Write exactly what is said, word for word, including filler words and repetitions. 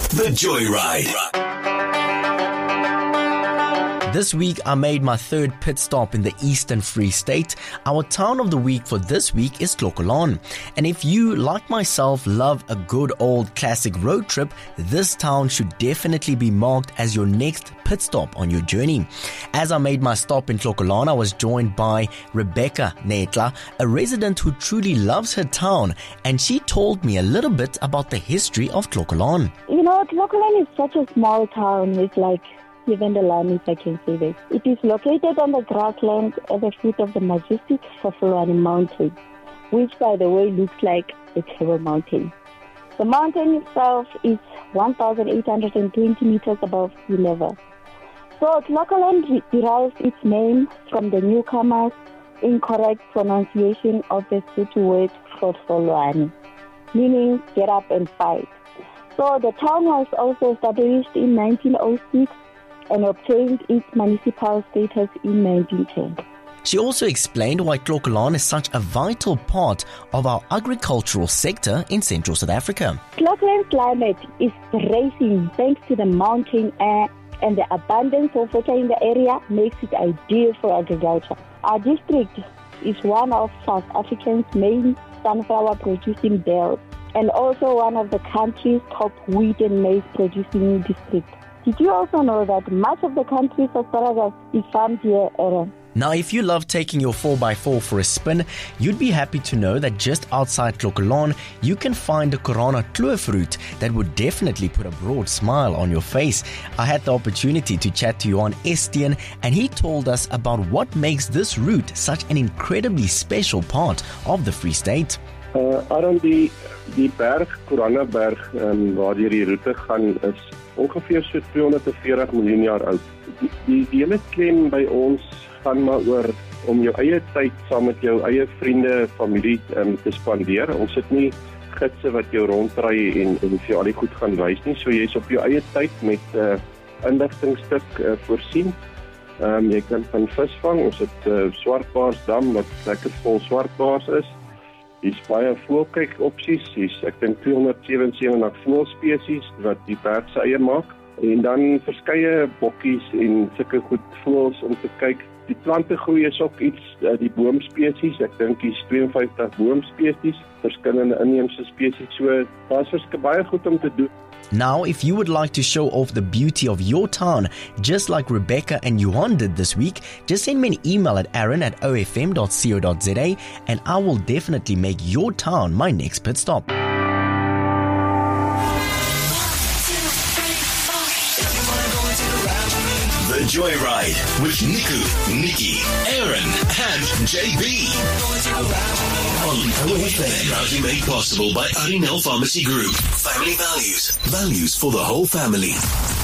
The Joyride. This week, I made my third pit stop in the Eastern Free State. Our town of the week for this week is Clocolan. And if you, like myself, love a good old classic road trip, this town should definitely be marked as your next pit stop on your journey. As I made my stop in Clocolan, I was joined by Rebecca Netla, a resident who truly loves her town, and she told me a little bit about the history of Clocolan. You know, Clocolan is such a small town. It's like even the land, if I can say that. It is located on the grassland at the foot of the majestic Fafolwane Mountain, which, by the way, looks like a Table Mountain. The mountain itself is one thousand eight hundred twenty meters above sea level. So, Clocolan derives its name from the newcomers' incorrect pronunciation of the city word Fafolwane, meaning get up and fight. So, the town was also established in nineteen oh six and obtained its municipal status in nineteen ten. She also explained why Clocolan is such a vital part of our agricultural sector in Central South Africa. Clocolan's climate is bracing thanks to the mountain air, and the abundance of water in the area makes it ideal for agriculture. Our district is one of South Africa's main sunflower producing belts and also one of the country's top wheat and maize producing districts. Did you also know that much of the country's asparagus is farmed here, Aaron? Now, if you love taking your four by four for a spin, you'd be happy to know that just outside Clocolan, you can find a Corona Kloofroute that would definitely put a broad smile on your face. I had the opportunity to chat to Johan Estienne, and he told us about what makes this route such an incredibly special part of the Free State. Uh, Aaron, die, die berg, Corona berg, um, waar die route gaan, is ongeveer so tweehonderd veertig miljoen jaar oud. Die, die, die hele klem by ons gaan maar oor om jou eie tyd saam met jou eie vriende, familie um, te spandeer. Ons het nie gidse wat jou ronddraai en, en vir jou al die goed gaan wys nie. So jy is op jou eie tyd met uh, inligtingstuk uh, voorsien. Um, jy kan van vis vang. Ons het uh, Swartbaarsdam wat lekker vol swartbaars is. Hier is baie voëlkyk opsies. Hier is ek dink tweehonderd sewensewentig voëlspesies wat die berg se eie maak. En dan verskeie bokkies en sulke goed voëls om te kyk. Die plante groei is ook iets, uh, die boomspesies. Ek dink hier is tweeënvyftig boomspesies, verskillende inheemse spesies. So daar's verskeie baie goed om te doen. Now, if you would like to show off the beauty of your town, just like Rebecca and Johan did this week, just send me an email at aaron at o f m dot co dot z a and I will definitely make your town my next pit stop. The Joyride with Niku, Nikki, Aaron and J B. On O F M. Proudly made possible by Arinel Pharmacy Group. Family values. Values for the whole family.